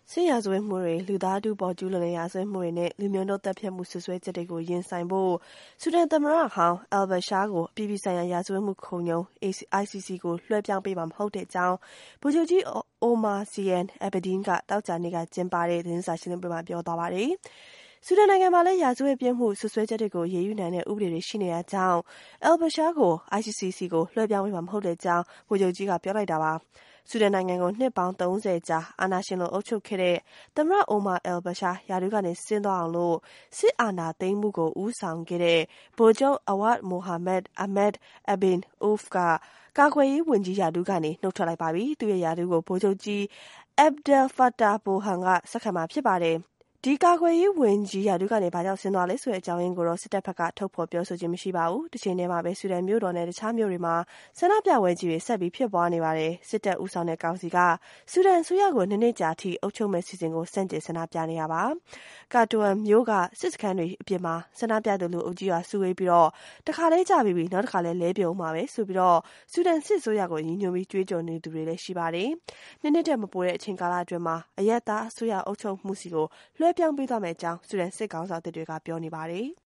စစ်ရာဇဝတ်မှုတွေလူသားထုပေါ်ကျူးလွန်တဲ့ရာဇဝတ်မှုတွေနဲ့လူမျိုးတုံးသတ်ဖြတ်မှုဆွဆွဲချက်တွေကိုရင်ဆိုင်ဖို့ဆူဒန်သမ္မတဟောင်း al-Bashir ကိုအပြည်ပြည်ဆိုင်ရာရာဇဝတ်မှုခုံရုံး ICC ကိုလွှဲပြောင်းပေးမှာမဟုတ်တဲ့အကြောင်းဗိုလ်ချုပ်ကြီး Omar Zein Abedin ကသောကြာနေ့ကကျင်းပတဲ့သတင်းစာရှင်းလင်းပွဲမှာပြောသွားပါတယ်။ဆူဒန်နိုင်ငံမှာလည်းရာဇဝတ်ပြစ်မှုဆွဆွဲချက်တွေကိုရေးယူနိုင်တဲ့ဥပဒေတွေရှိနေတာကြောင့် al-Bashir ကို ICC ကိုလွှဲပြောင်းပေးမှာမဟုတ်တဲ့အကြောင်းဗိုလ်ချုပ်ကြီးကပြောလိုက်တာပါ။ဆူဒန်နိုင်ငံကိုနှစ်ပေါင်း30ကြာအာဏာရှင်လိုအုပ်ချုပ်ခဲ့တဲ့သမ္မတ Omar al-Bashir ရာထူးကနေဆင်းသွားအောင်လို့စစ်အာဏာသိမ်းမှုကိုဦးဆောင်ခဲ့တဲ့ဗိုလ်ချုပ် Awad Mohamed Ahmed Ibn Auf ကကာကွယ်ရေးဝန်ကြီးရာထူးကနေနှုတ်ထွက်လိုက်ပါပြီ။သူ့ရဲ့ရာထူးကိုဗိုလ်ချုပ်ကြီး Abdel Fattah Burhan ကဆက်ခံမှာဖြစ်ပါတယ်။ဒီကာကွယ်ရေးဝန်ကြီးရာထူးကနေဘာကြောင့်ဆင်းသွားလဲဆိုတဲ့အကြောင်းရင်းကိုတော့စစ်တပ်ဘက်ကထုတ်ဖော်ပြောဆိုခြင်းမရှိပါဘူး။တစ်ချိန်တည်းမှာပဲဆူဒန်မြို့တော်နဲ့တခြားမြို့တွေမှာဆန္ဒပြပွဲကြီးတွေဆက်ပြီးဖြစ်ပွားနေပါတယ်။စစ်တပ်ဦးဆောင်တဲ့ကောင်စီကဆူဒန်အစိုးရကို2နှစ်ကြာထိအုပ်ချုပ်မဲ့စီစဉ်ကိုဆန့်ကျင်ဆန္ဒပြနေရပါ။ကာတွန်မြို့ကစစ်စခန်းတွေအပြင်မှာဆန္ဒပြသူလူအုပ်ကြီးကစုဝေးပြီးတော့တခါလဲကြပြီးနောက်တခါလဲလဲပြုံးမှာပဲဆိုပြီးတော့ဆူဒန်စစ်အစိုးရကိုညီညွတ်ပြီးကြွေးကြော်နေသူတွေလည်းရှိပါတယ်။2နှစ်တည်းမပိုတဲ့အချိန်ကာလအတွင်းမှာအယက်သားအစိုးရအုပ်ချုပ်မှုစီကိုလွှဲပြောင်းပေးသွားမယ့်အကြောင်းဆူဒန်စစ်ကောင်ဆောင်တွေကပြောနေပါတယ်။